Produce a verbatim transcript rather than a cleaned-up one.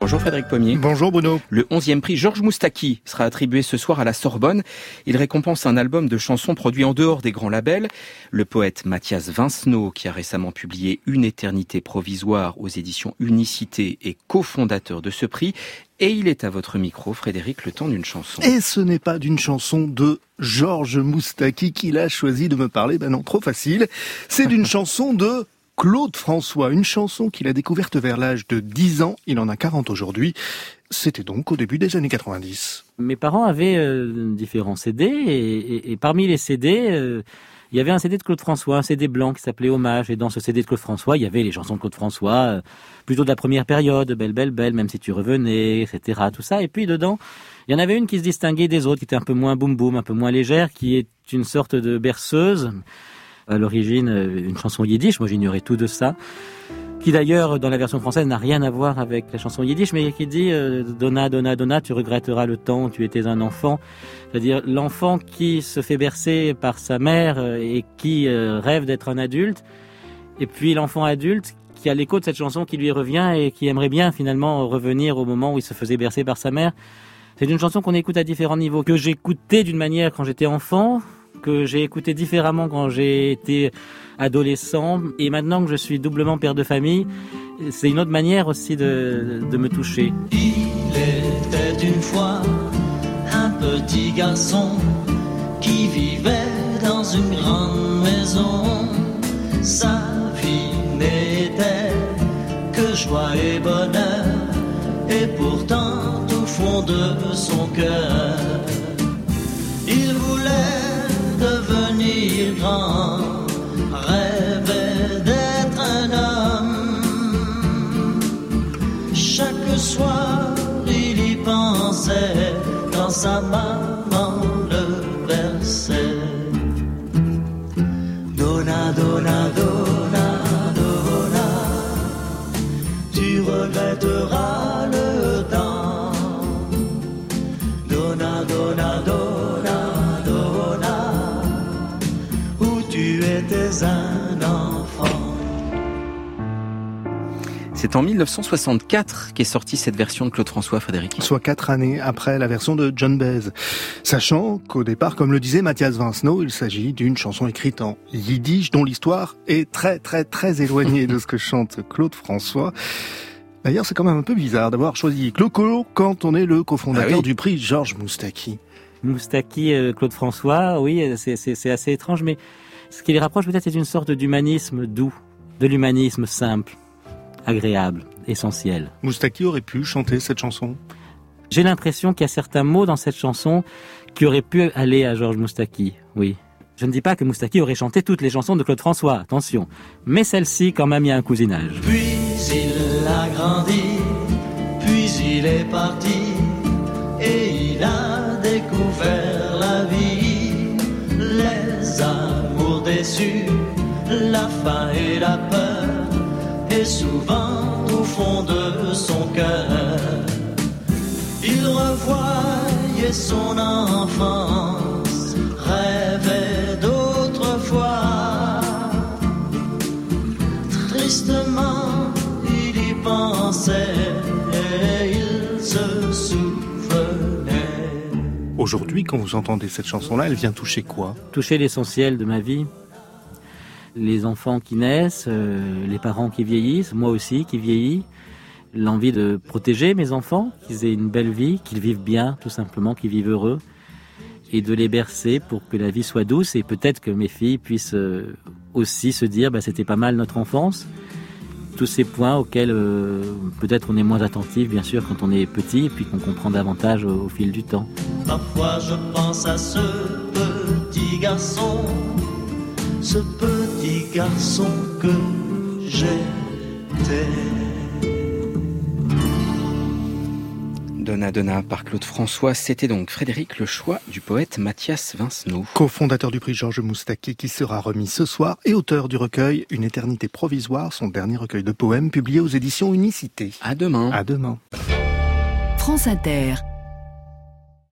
Bonjour Frédéric Pommier. Bonjour Bruno. Le onzième prix Georges Moustaki sera attribué ce soir à la Sorbonne. Il récompense un album de chansons produit en dehors des grands labels. Le poète Mathias Vincenot, qui a récemment publié Une éternité provisoire aux éditions Unicité, est cofondateur de ce prix. Et il est à votre micro, Frédéric, le temps d'une chanson. Et ce n'est pas d'une chanson de Georges Moustaki qu'il a choisi de me parler. Ben non, trop facile. C'est d'une chanson de Claude François, une chanson qu'il a découverte vers l'âge de dix ans, il en a quarante aujourd'hui. C'était donc au début des années quatre-vingt-dix. Mes parents avaient euh, différents C D et, et, et parmi les C D, euh, il y avait un C D de Claude François, un C D blanc qui s'appelait Hommage. Et dans ce C D de Claude François, il y avait les chansons de Claude François, euh, plutôt de la première période, Belle, belle, belle, Même si tu revenais, et cetera. Tout ça. Et puis dedans, il y en avait une qui se distinguait des autres, qui était un peu moins boum boum, un peu moins légère, qui est une sorte de berceuse. À l'origine, une chanson yiddish, moi j'ignorais tout de ça, qui d'ailleurs dans la version française n'a rien à voir avec la chanson yiddish, mais qui dit euh, « Donna, Donna, Donna, tu regretteras le temps où tu étais un enfant ». C'est-à-dire l'enfant qui se fait bercer par sa mère et qui euh, rêve d'être un adulte, et puis l'enfant adulte qui a l'écho de cette chanson qui lui revient et qui aimerait bien finalement revenir au moment où il se faisait bercer par sa mère. C'est une chanson qu'on écoute à différents niveaux, que j'écoutais d'une manière quand j'étais enfant, que j'ai écouté différemment quand j'ai été adolescent, et maintenant que je suis doublement père de famille, c'est une autre manière aussi de, de me toucher. Il était une fois un petit garçon qui vivait dans une grande maison. Sa vie n'était que joie et bonheur, et pourtant au fond de son cœur, il voulait devenir grand, rêvait d'être un homme. Chaque soir il y pensait, quand sa maman le berçait. Donna, donna, donna, donna, tu regretteras le temps. Donna, donna, donna, tu étais un enfant. C'est en dix-neuf cent soixante-quatre qu'est sortie cette version de Claude François, Frédéric. Soit quatre années après la version de John Baez. Sachant qu'au départ, comme le disait Mathias Vincenot, il s'agit d'une chanson écrite en yiddish dont l'histoire est très très très éloignée de ce que chante Claude François. D'ailleurs, c'est quand même un peu bizarre d'avoir choisi Clo-Clo quand on est le cofondateur ah oui. du prix Georges Moustaki. Moustaki, euh, Claude François, oui, c'est, c'est, c'est assez étrange, mais ce qui les rapproche peut-être, c'est une sorte d'humanisme doux, de l'humanisme simple, agréable, essentiel. Moustaki aurait pu chanter cette chanson ? J'ai l'impression qu'il y a certains mots dans cette chanson qui auraient pu aller à Georges Moustaki, oui. Je ne dis pas que Moustaki aurait chanté toutes les chansons de Claude François, attention. Mais celle-ci, quand même, il y a un cousinage. Puis il a grandi, puis il est parti, et il a découvert la vie, les amours déçus, la faim et la peur, et souvent au fond de son cœur, il revoyait son enfance, rêvait d'autrefois. Tristement, il y pensait et il se souvenait. Aujourd'hui, quand vous entendez cette chanson-là, elle vient toucher quoi ? Toucher l'essentiel de ma vie. Les enfants qui naissent, euh, les parents qui vieillissent, moi aussi qui vieillis. L'envie de protéger mes enfants, qu'ils aient une belle vie, qu'ils vivent bien, tout simplement, qu'ils vivent heureux. Et de les bercer pour que la vie soit douce. Et peut-être que mes filles puissent euh, aussi se dire, bah, c'était pas mal notre enfance. Tous ces points auxquels euh, peut-être on est moins attentif, bien sûr, quand on est petit, et puis qu'on comprend davantage au, au fil du temps. Parfois je pense à ce petit garçon, ce petit garçon que j'étais. Donna Donna par Claude François, c'était donc Frédéric le choix du poète Mathias Vincenot. Cofondateur du prix Georges Moustaki qui sera remis ce soir et auteur du recueil Une éternité provisoire, son dernier recueil de poèmes publié aux éditions Unicité. À demain. À demain. France Inter.